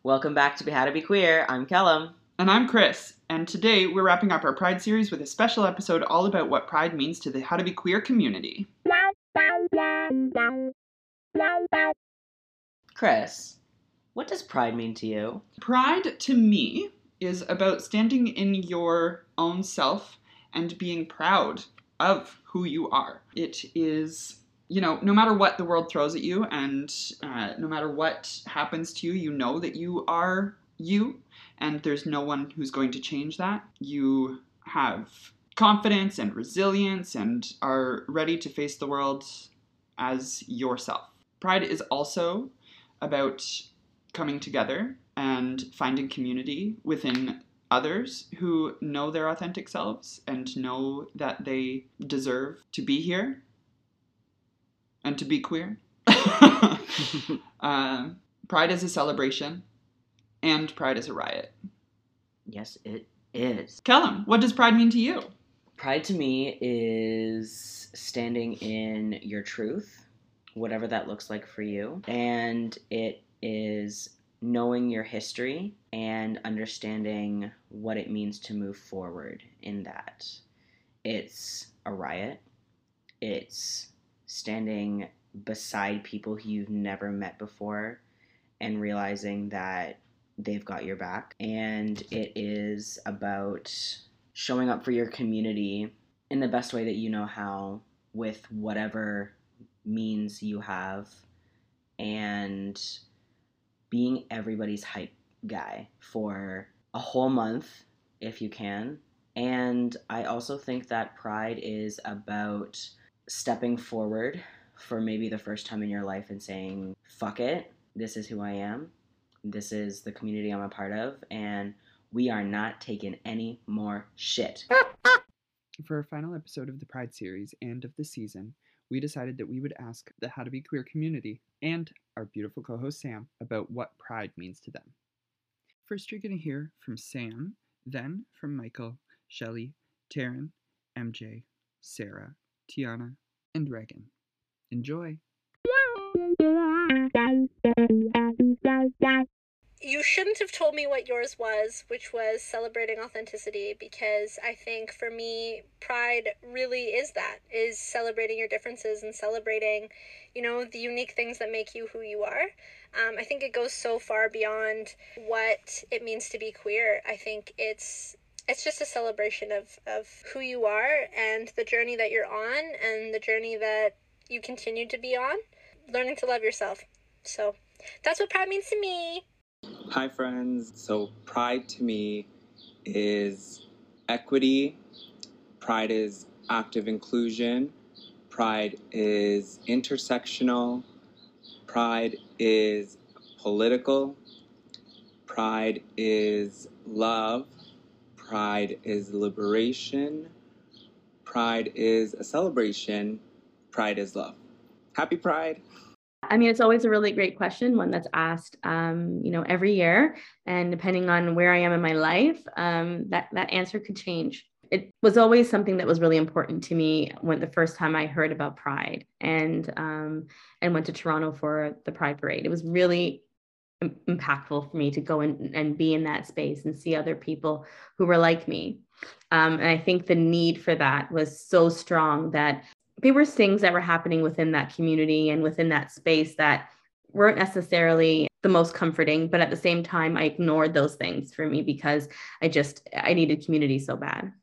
Welcome back to How to Be Queer. I'm Kellum. And I'm Chris. And today we're wrapping up our Pride series with a special episode all about what Pride means to the How to Be Queer community. Chris, what does Pride mean to you? Pride, to me, is about standing in your own self and being proud of who you are. It is, no matter what the world throws at you and no matter what happens to you, you know that you are you and there's no one who's going to change that. You have confidence and resilience and are ready to face the world as yourself. Pride is also about coming together and finding community within others who know their authentic selves and know that they deserve to be here and to be queer. Pride is a celebration and Pride is a riot. Yes, it is. Kellum, what does Pride mean to you? Pride to me is standing in your truth, whatever that looks like for you. And it is knowing your history and understanding what it means to move forward in that. It's a riot. It's standing beside people who you've never met before and realizing that they've got your back. And it is about showing up for your community in the best way that you know how, with whatever means you have, and being everybody's hype guy for a whole month if you can. And I also think that Pride is about stepping forward for maybe the first time in your life and saying, fuck it, this is who I am, this is the community I'm a part of, and we are not taking any more shit. For our final episode of the Pride series and of the season, we decided that we would ask the How to Be Queer community and our beautiful co-host Sam about what Pride means to them. First, you're going to hear from Sam, then from Michael, Shelley, Taryn, MJ, Sarah, Tiana, and Reagan. Enjoy! You shouldn't have told me what yours was, which was celebrating authenticity, because I think for me, Pride really is that, is celebrating your differences and celebrating, the unique things that make you who you are. I think it goes so far beyond what it means to be queer. I think it's just a celebration of who you are and the journey that you're on and the journey that you continue to be on, learning to love yourself. So that's what Pride means to me. Hi friends, so Pride to me is equity, Pride is active inclusion, Pride is intersectional, Pride is political, Pride is love, Pride is liberation, Pride is a celebration, Pride is love. Happy Pride! I mean, it's always a really great question, one that's asked, every year. And depending on where I am in my life, that answer could change. It was always something that was really important to me when the first time I heard about Pride and went to Toronto for the Pride Parade. It was really impactful for me to go and be in that space and see other people who were like me. And I think the need for that was so strong that there were things that were happening within that community and within that space that weren't necessarily the most comforting, but at the same time, I ignored those things for me because I needed community so bad.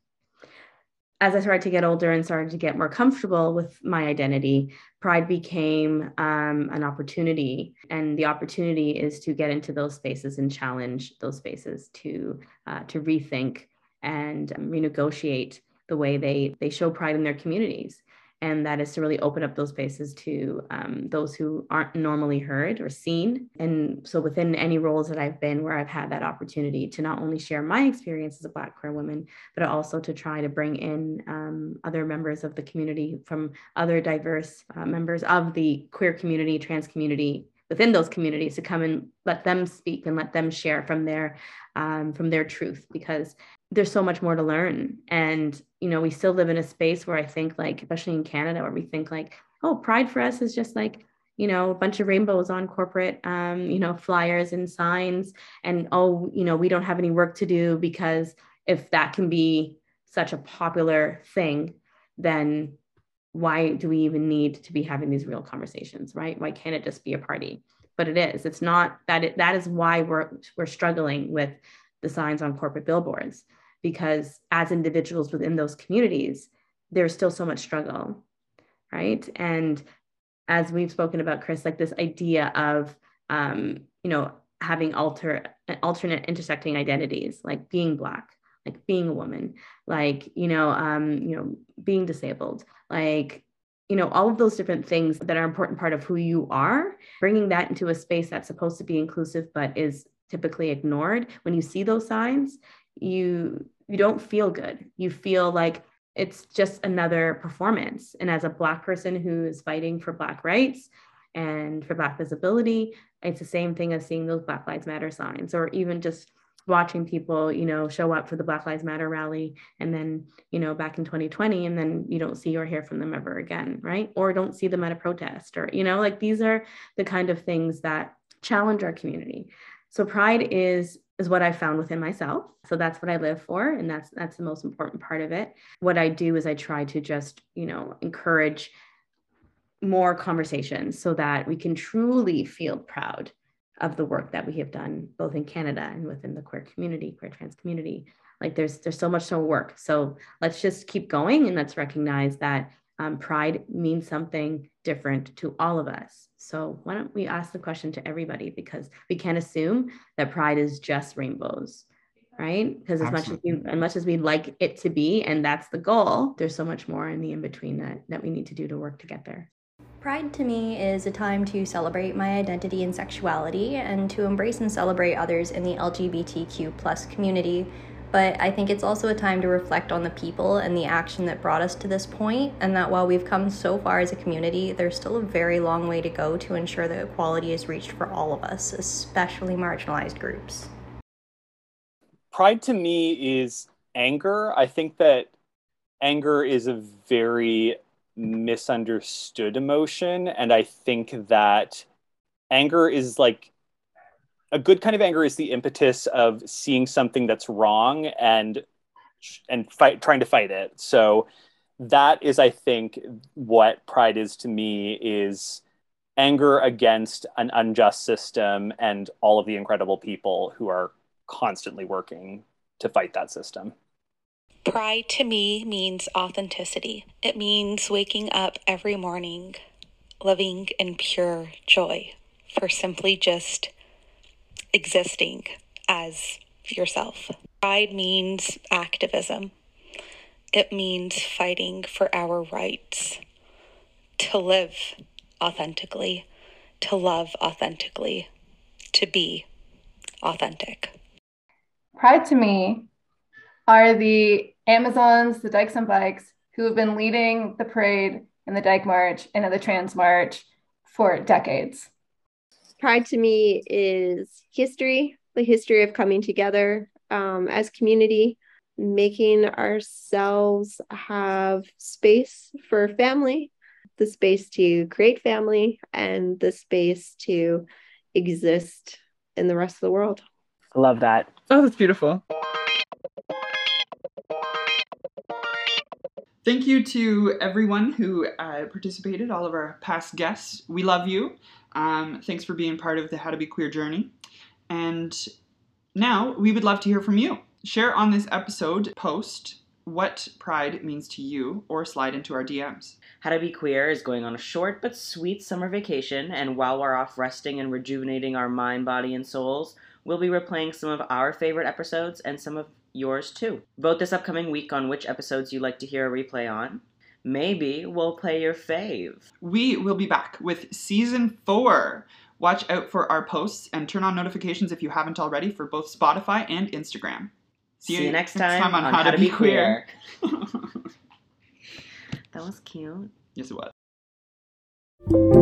As I started to get older and started to get more comfortable with my identity, Pride became an opportunity. And the opportunity is to get into those spaces and challenge those spaces to rethink and renegotiate the way they show pride in their communities. And that is to really open up those spaces to those who aren't normally heard or seen. And so within any roles that I've been where I've had that opportunity to not only share my experience as a Black queer woman, but also to try to bring in other members of the community from other diverse members of the queer community, trans community, within those communities, to come and let them speak and let them share from their truth, because there's so much more to learn. And, we still live in a space where I think, like, especially in Canada, where we think like, oh, Pride for us is just like, a bunch of rainbows on corporate, flyers and signs, and, we don't have any work to do, because if that can be such a popular thing, then why do we even need to be having these real conversations, right? Why can't it just be a party? But it is. It's not that. That is why we're struggling with the signs on corporate billboards, because as individuals within those communities, there's still so much struggle, right? And as we've spoken about, Chris, like this idea of, having alternate intersecting identities, like being Black, like being a woman, like, being disabled, like, all of those different things that are an important part of who you are, bringing that into a space that's supposed to be inclusive, but is typically ignored. When you see those signs, you don't feel good. You feel like it's just another performance. And as a Black person who is fighting for Black rights and for Black visibility, it's the same thing as seeing those Black Lives Matter signs, or even just watching people, show up for the Black Lives Matter rally, and then, back in 2020, and then you don't see or hear from them ever again, right? Or don't see them at a protest, or, like these are the kind of things that challenge our community. So pride is what I found within myself. So that's what I live for. And that's the most important part of it. What I do is I try to just, encourage more conversations so that we can truly feel proud of the work that we have done, both in Canada and within the queer community, queer trans community. Like there's so much more work. So let's just keep going, and let's recognize that pride means something different to all of us. So why don't we ask the question to everybody, because we can't assume that pride is just rainbows, right? Because as much as we'd like it to be, and that's the goal, there's so much more in the in-between that we need to do to work to get there. Pride to me is a time to celebrate my identity and sexuality, and to embrace and celebrate others in the LGBTQ+ community. But I think it's also a time to reflect on the people and the action that brought us to this point, and that while we've come so far as a community, there's still a very long way to go to ensure that equality is reached for all of us, especially marginalized groups. Pride to me is anger. I think that anger is a very misunderstood emotion, and I think that anger is like a good kind of anger is the impetus of seeing something that's wrong and trying to fight it. So that is, I think, what pride is to me, is anger against an unjust system and all of the incredible people who are constantly working to fight that system. Pride to me means authenticity. It means waking up every morning living in pure joy for simply just existing as yourself. Pride means activism. It means fighting for our rights to live authentically, to love authentically, to be authentic. Pride to me are the Amazons, the Dykes on Bikes, who have been leading the parade and the Dyke March and the Trans March for decades. Pride to me is history, the history of coming together as community, making ourselves have space for family, the space to create family, and the space to exist in the rest of the world. I love that. Oh, that's beautiful. Thank you to everyone who participated, all of our past guests. We love you. Thanks for being part of the How to Be Queer journey. And now we would love to hear from you. Share on this episode post what pride means to you, or slide into our DMs. How to Be Queer is going on a short but sweet summer vacation, and while we're off resting and rejuvenating our mind, body, and souls, we'll be replaying some of our favorite episodes and some of yours too. Vote this upcoming week on which episodes you'd like to hear a replay on. Maybe we'll play your fave. We will be back with season 4. Watch out for our posts and turn on notifications if you haven't already for both Spotify and Instagram. See you next time on How to Be Queer. That was cute. Yes, it was.